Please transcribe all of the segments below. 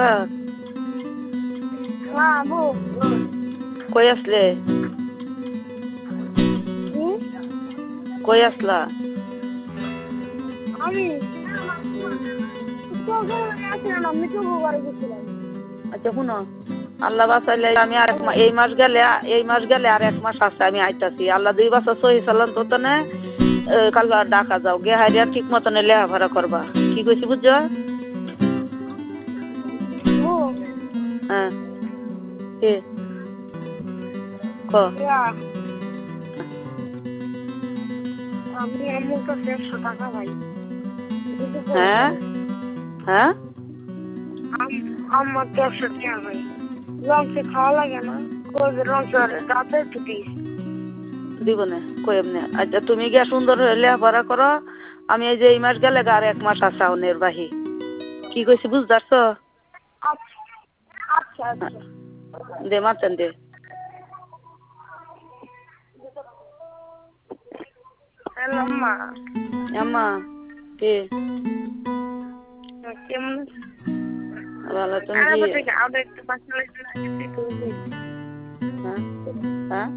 হ্যাঁ বউ। কই আসলে? কই আসলা? আমি আমি তো ঘরে গেছিলাম। আচ্ছা শুনো, আল্লাহ বাঁচাইলে আমি আর এই মাস গেলে আর 1 মাস আছে আমি আইতাছি। আল্লাহ 2 বছর সহি চালান তো তনে কাল ডাকা যাও গে হারিয়া ঠিক মতনে লেখাপড়া করবা। কি কইছি বুঝছো? হ্যাঁ কি ক? আমি আমার কাছে 100 টাকা ভাই। হ্যাঁ হ্যাঁ আমার তো 100 টাকা ভাই। লঞ্চে খাওয়া লাগে না, রাতে একটু দিস দিব না কই এমনি। আচ্ছা তুমি গিয়া সুন্দর লেখাপড়া করো, আমি এই যে এই মাস গেলে আর 1 মাস আছে আউনের বাহি। কি কইছি বুঝতে পারছো? আচ্ছা আচ্ছা আচ্ছা দে মাতেন দে। হ্যালো মা। আম্মা কি কেমন ভালো? তুমি কি একটু বাঁচলে হ্যাঁ হ্যাঁ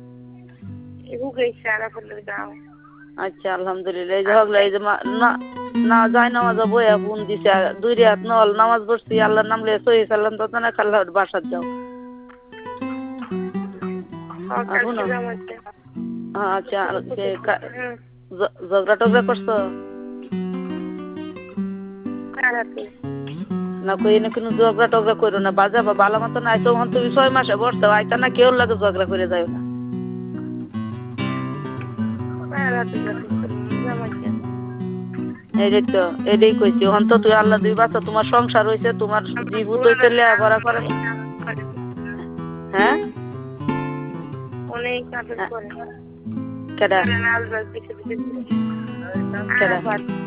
আচ্ছা আলহামদুলিল্লাহ। এই যে হগলা এই যে না না যাই নামাজ বইয়া ফোন দিছে 2 রাত নল নামাজ পড়ছি আল্লাহর নাম লয়ে সহি সাল্লাম তো না কাল্লা বাসাত যাও। শুনো আচ্ছা ঝগড়া টগড়া করছো না? কই না কোনো ঝগড়া টগড়া করো না, বাজাবা ভালো মতো না আইতো তুমি 6 মাসে বসতে আইতা না কেউ লাগে ঝগড়া করে যাও না। এই তো এটাই কইছি হন তো তুই আল্লাহ 2 বছর তোমার সংসার হয়েছে, তোমার জীবত হইতে লেখাপড়া করে। হ্যাঁ অনেক আদর করে। কেডা কেডা?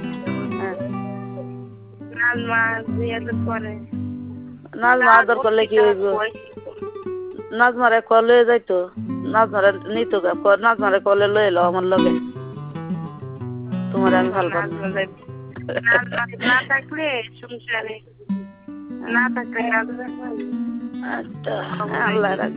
নাজমা আদর করলে কি হইব? নাজমারে কলে যাইতো, নাজমারে নিত নাজমারে কলে লয়ে এলো আমার লগে, তোমার আমি ভাল পাবো না থাকলে সংসারে না থাকলে আচ্ছা আল্লাহ